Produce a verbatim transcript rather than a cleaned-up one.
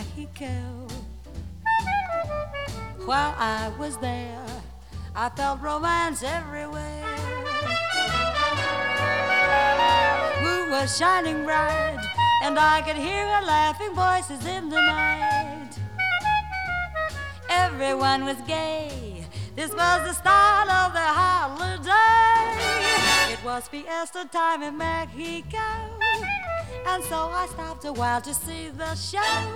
Mexico. While I was there, I felt romance everywhere. Moon was shining bright, and I could hear her laughing voices in the night. Everyone was gay. This was the start of the holiday. It was fiesta time in Mexico, and so I stopped a while to see the show.